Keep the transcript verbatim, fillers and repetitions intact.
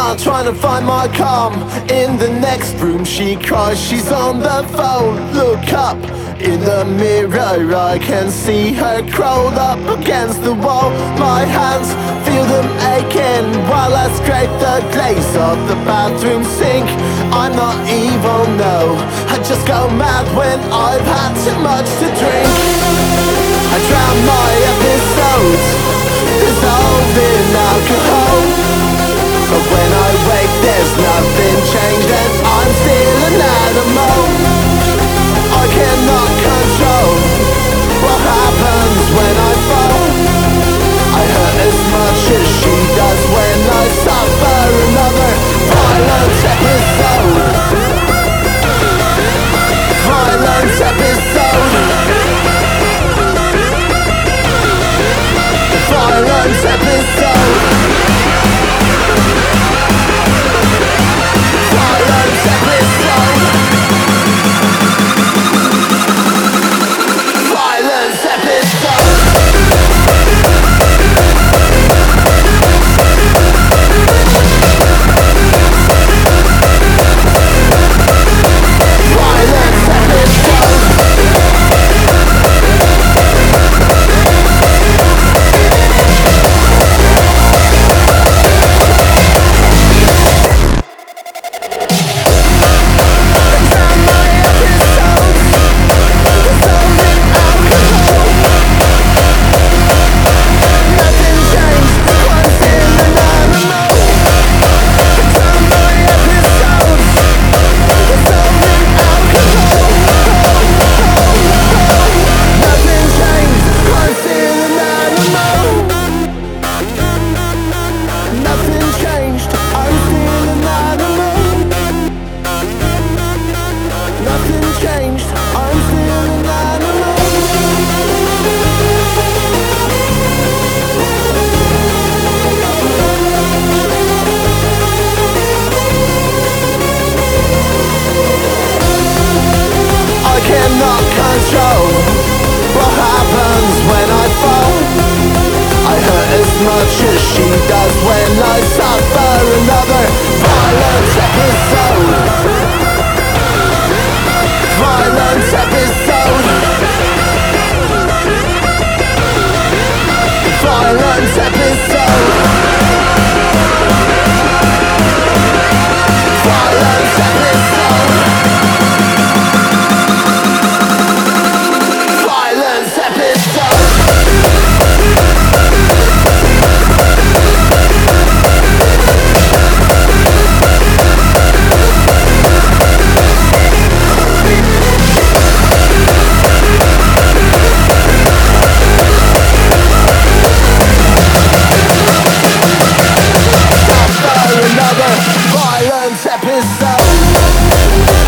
start trying to find my calm. In the next room she cries, she's on the phone. Look up, in the mirror I can see her crawled up against the wall. My hands feel them aching while I scrape the glaze of the bathroom sink. I'm not evil, no, I just go mad when I've had too much to drink. I drown my episodes, dissolved in alcohol. But when I wake there's nothing changed and I'm still an animal. I cannot control what happens when I fall. I hurt as much as she does when I suffer another violent episode. Violent episode. Violent episode. Violent episode. Violence episode. Violence episode. Cannot control what happens when I fall. I hurt as much as she does when I suffer another violent episode. Violent episode. Violent episode. Violent episode. Another violent episode.